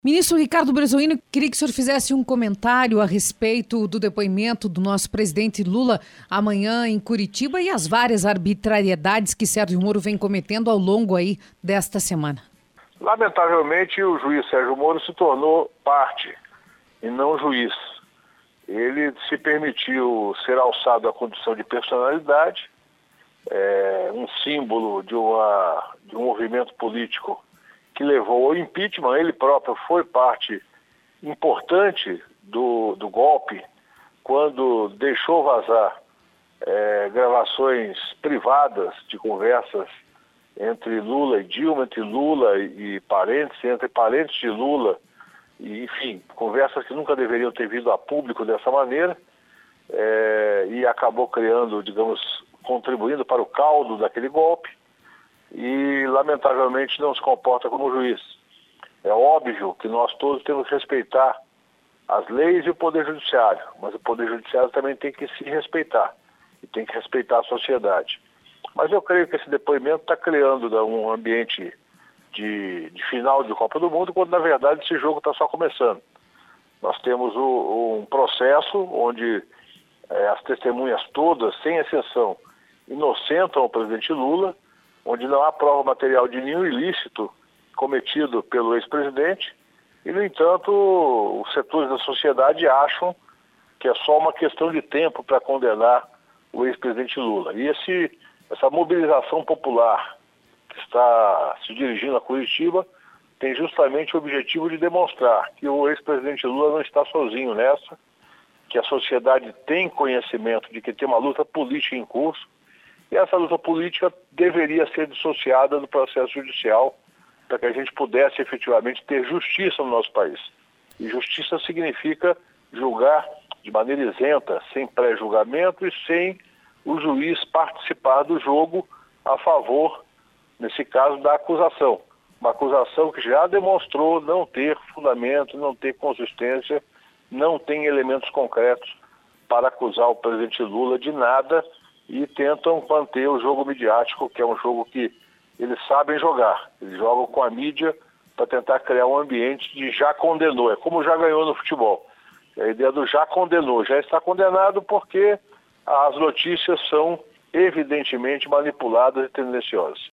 Ministro Ricardo Brezoino, queria que o senhor fizesse um comentário a respeito do depoimento do nosso presidente Lula amanhã em Curitiba e as várias arbitrariedades que Sérgio Moro vem cometendo ao longo aí desta semana. Lamentavelmente, o juiz Sérgio Moro se tornou parte e não juiz. Ele se permitiu ser alçado à condição de personalidade, um símbolo de um movimento político que levou ao impeachment. Ele próprio foi parte importante do golpe quando deixou vazar gravações privadas de conversas entre Lula e Dilma, entre Lula e parentes, entre parentes de Lula, e, enfim, conversas que nunca deveriam ter vindo a público dessa maneira, e acabou criando, digamos, contribuindo para o caldo daquele golpe, e lamentavelmente não se comporta como juiz. É óbvio que nós todos temos que respeitar as leis e o Poder Judiciário, mas o Poder Judiciário também tem que se respeitar, e tem que respeitar a sociedade. Mas eu creio que esse depoimento está criando um ambiente de final de Copa do Mundo, quando na verdade esse jogo está só começando. Nós temos um processo onde as testemunhas todas, sem exceção, inocentam o presidente Lula, onde não há prova material de nenhum ilícito cometido pelo ex-presidente, e, no entanto, os setores da sociedade acham que é só uma questão de tempo para condenar o ex-presidente Lula. E essa mobilização popular que está se dirigindo a Curitiba tem justamente o objetivo de demonstrar que o ex-presidente Lula não está sozinho nessa, que a sociedade tem conhecimento de que tem uma luta política em curso, e essa luta política deveria ser dissociada do processo judicial para que a gente pudesse efetivamente ter justiça no nosso país. E justiça significa julgar de maneira isenta, sem pré-julgamento e sem o juiz participar do jogo a favor, nesse caso, da acusação. Uma acusação que já demonstrou não ter fundamento, não ter consistência, não tem elementos concretos para acusar o presidente Lula de nada, e tentam manter o jogo midiático, que é um jogo que eles sabem jogar. Eles jogam com a mídia para tentar criar um ambiente de já condenou. É como já ganhou no futebol. A ideia do já condenou. Já está condenado porque as notícias são evidentemente manipuladas e tendenciosas.